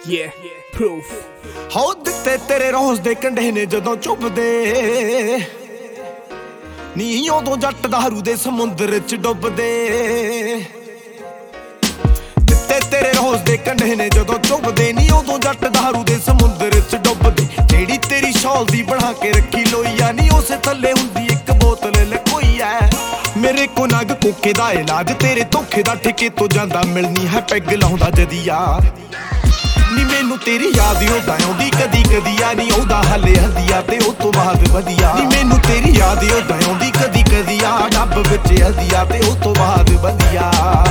Yeah, proof. ਹੋ ਦਿੱਤੇ ਤੇਰੇ ਰੋਜ਼ ਦੇ ਕੰਢੇ ਨੇ ਜਦੋਂ ਚੁੱਭਦੇ ਨੀ ਉਦੋਂ ਜੱਟ ਦਾਰੂ ਦੇ ਸਮੁੰਦਰ ਚ ਡੁੱਬਦੇ ਦਿੱਤੇ ਤੇਰੇ ਰੋਜ਼ ਦੇ ਕੰਢੇ ਨੇ ਜਦੋਂ ਚੁੱਭਦੇ ਨੀ ਉਦੋਂ ਜੱਟ ਦਾਰੂ ਦੇ ਸਮੁੰਦਰ ਚ ਡੁੱਬਦੇ ਜਿਹੜੀ ਤੇਰੀ ਸ਼ੌਲ ਦੀ ਬਣਾ ਕੇ ਰੱਖੀ ਲੋਈਆ ਨੀ ਉਸੇ ਥੱਲੇ ਹੁੰਦੀ ਇੱਕ ਬੋਤਲ ਲਕੋਈ ਐ ਮੇਰੇ ਕੋ ਨਗ ਕੋਕੇ ਦਾ ਇਲਾਜ ਤੇਰੇ ਧੋਖੇ ਦਾ ਠੇਕੇ ਤੋਂ ਜਾਂਦਾ ਮਿਲਣੀ ਹੈ ਪੈਗ ਲਾਉਂਦਾ ਜਦੀਆ ਨੀ ਮੈਨੂੰ ਤੇਰੀ ਯਾਦ ਉਦਾਂ ਆਉਂਦੀ ਕਦੀ ਕਦੀ ਆ ਨੀ ਆਉਂਦਾ ਹਲੇ ਹਦੀਆ ਤੇ ਉਹ ਤੋਂ ਬਾਅਦ ਵਧੀਆ ਨੀ ਮੈਨੂੰ ਤੇਰੀ ਯਾਦ ਉਦਾਂ ਆਉਂਦੀ ਕਦੀ ਕਦੀ ਆ ਡੱਬ ਵਿੱਚ ਹਦੀਆ ਤੇ ਉਹ ਤੋਂ ਬਾਅਦ ਵਧੀਆ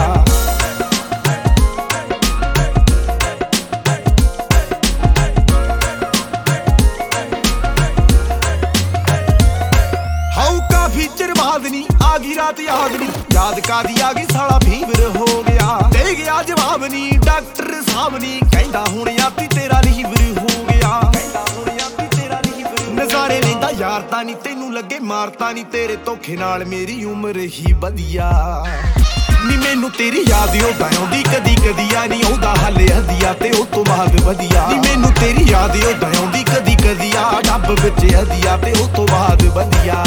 ਹਾਉ ਕਾਫੀ ਚਿਰ ਬਾਅਦ ਨੀ ਆ ਗਈ ਰਾਤ ਯਾਦ ਨੀ ਯਾਦ ਕਾਦੀ ਆ ਗਈ ਸਾਲਾ ਫੀਵਰ ਹੋ ਗਿਆ ਦੇ ਗਿਆ ਜਵਾਬ ਨੀ ਡਾਕਟਰ ਸਾਹਿਬ ਨੀ ਕਹਿੰਦਾ ਹੁਣ ਆਤੀ ਤੇਰਾ ਲੀਵਰ ਹੋ ਗਿਆ ਨਜ਼ਾਰੇ ਲੈਂਦਾ ਯਾਰ ਤਾਂ ਨੀ ਤੈਨੂੰ ਲੱਗੇ ਮਾਰਤਾ ਨੀ ਤੇਰੇ ਧੋਖੇ ਨਾਲ ਮੇਰੀ ਉਮਰ ਹੀ ਵਧੀਆ ਨੀ ਮੈਨੂੰ ਤੇਰੀ ਯਾਦ ਉਦਾਂ ਆਉਂਦੀ ਕਦੀ ਕਦੀ ਆ ਨੀ ਆਉਂਦਾ ਹਲੇ ਹਦੀਆ ਤੇ ਉਹ ਤੋਂ ਬਾਅਦ ਵਧੀਆ ਨੀ ਮੈਨੂੰ ਤੇਰੀ ਯਾਦ ਉਦਾਂ ਆਉਂਦੀ ਕਦੀ ਕਦੀ ਆ ਡੱਬ ਵਿੱਚ ਹਦੀਆ ਤੇ ਉਹ ਤੋਂ ਬਾਅਦ ਵਧੀਆ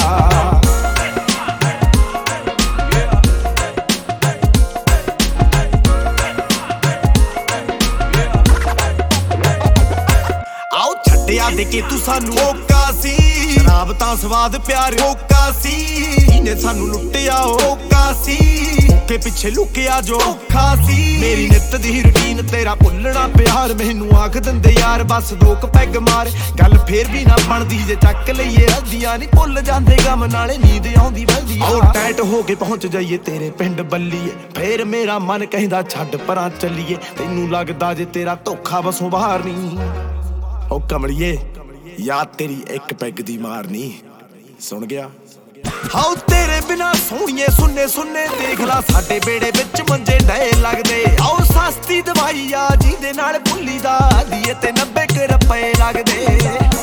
ਛੱਡਿਆ ਦੇ ਕੇ ਤੂੰ ਸਾਨੂੰ ਓਕਾ ਸੀ ਸ਼ਰਾਬ ਤਾਂ ਸਵਾਦ ਪਿਆਰ ਓਕਾ ਸੀ ਇਹਨੇ ਸਾਨੂੰ ਲੁੱਟਿਆ ਓਕਾ ਸੀ ਤੇ ਪਿੱਛੇ ਲੁਕਿਆ ਜੋ ਔਖਾ ਸੀ ਮੇਰੀ ਨਿੱਤ ਦੀ ਰੁਟੀਨ ਤੇਰਾ ਭੁੱਲਣਾ ਪਿਆਰ ਮੈਨੂੰ ਆਖ ਦਿੰਦੇ ਯਾਰ ਬਸ ਦੋ ਕੁ ਪੈਗ ਮਾਰ ਗੱਲ ਫੇਰ ਵੀ ਨਾ ਬਣਦੀ ਜੇ ਚੱਕ ਲਈਏ ਹੱਦੀਆਂ ਨਹੀਂ ਭੁੱਲ ਜਾਂਦੇ ਗਮ ਨਾਲੇ ਨੀਂਦ ਆਉਂਦੀ ਵਧੀਆ ਉਹ ਟੈਟ ਹੋ ਕੇ ਪਹੁੰਚ ਜਾਈਏ ਤੇਰੇ ਪਿੰਡ ਬੱਲੀਏ ਫੇਰ ਮੇਰਾ ਮਨ ਕਹਿੰਦਾ ਛੱਡ ਪਰਾਂ ਚੱਲੀਏ ਤੈਨੂੰ ਲੱਗਦਾ ਜੇ ਤੇਰਾ ਧੋਖਾ ਬਸੋਂ ਬਾਹਰ ਨਹੀਂ ਓ ਕਮਲੀਏ ਯਾਦ ਤੇਰੀ ਇੱਕ ਪੈਗ ਦੀ ਮਾਰਨੀ ਸੁਣ ਗਿਆ ਹਾਉ ਤੇਰੇ ਬਿਨਾ ਸੋਹਣੀਏ ਸੁੰਨੇ ਸੁੰਨੇ ਦੇਖ ਲਾ ਸਾਡੇ ਬੇੜੇ ਵਿੱਚ ਮੰਜੇ ਡਏ ਲੱਗਦੇ ਆਓ ਸਸਤੀ ਦਵਾਈ ਆ ਜਿਹਦੇ ਨਾਲ ਭੁੱਲੀ ਦਾ ਦੀਏ ਤੇ 90 ਰੁਪਏ ਲੱਗਦੇ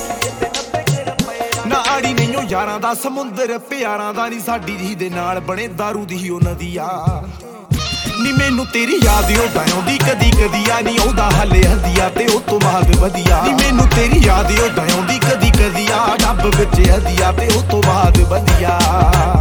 ਨਾ ਆੜੀ ਨਹੀਂ ਉਹ ਯਾਰਾਂ ਦਾ ਸਮੁੰਦਰ ਪਿਆਰਾਂ ਦਾ ਨਹੀਂ ਸਾਡੀ ਜੀ ਦੇ ਨਾਲ ਬਣੇ ਦਾਰੂ ਦੀ ਉਹ ਨਦੀ ਆ ਨੀ ਮੈਨੂੰ ਤੇਰੀ ਯਾਦ ਉਦਾਂ ਆਉਂਦੀ ਕਦੀ ਕਦੀ ਆ ਨੀ ਆਉਂਦਾ ਹਲੇ ਹਦੀਆ ਤੇ ਉਹ ਤੋਂ ਬਾਅਦ ਵਧੀਆ ਨੀ ਮੈਨੂੰ ਤੇਰੀ ਯਾਦ ਉਦਾਂ ਆਉਂਦੀ ਕਦੀ ਕਦੀ ਆ ਡੱਬ ਵਿੱਚ ਹਦੀਆ ਤੇ ਉਹ ਤੋਂ ਬਾਅਦ ਵਧੀਆ